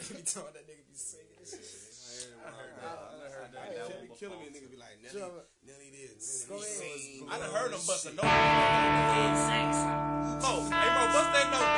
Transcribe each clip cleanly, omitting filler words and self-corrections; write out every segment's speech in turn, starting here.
He told that nigga be singing this shit. I heard that. Killing me, nigga be like, Nelly this. Go ahead. I done heard him bust a note. Oh, hey bro, bust that note.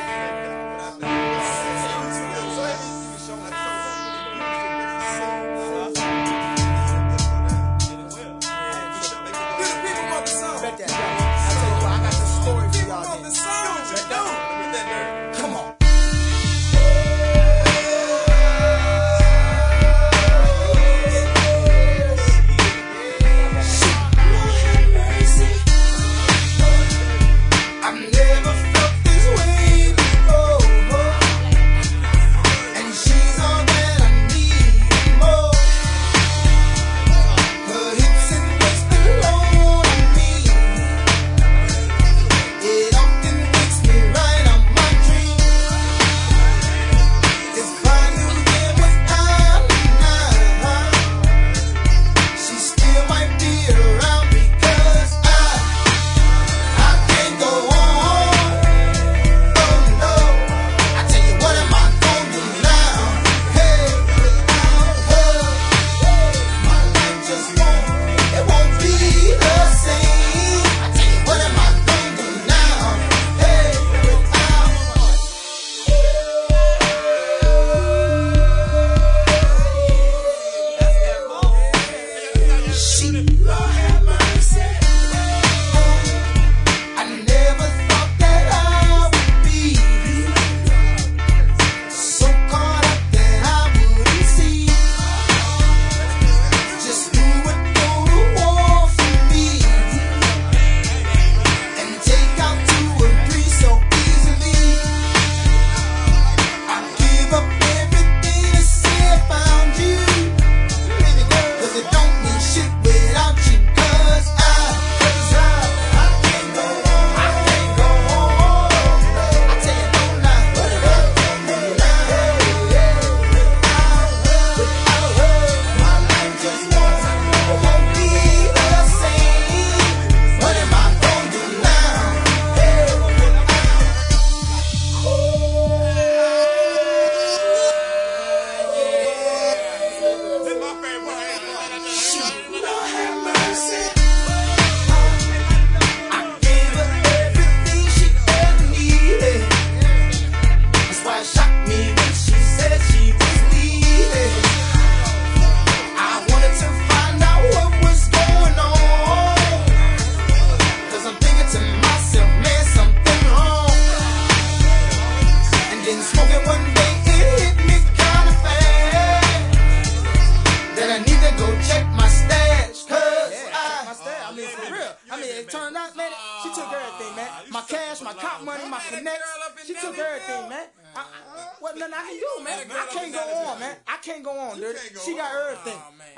My cash, my cop money, my connects. She took everything, man. What nothing I can do, man. I can't go on, man. I can't go on, dude. She got everything.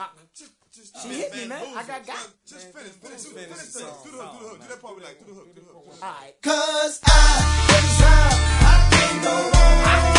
She hit me, man. I got. Just finish. Do the hook. Do that part we like. Do the hook. All right. 'Cause I can't go on.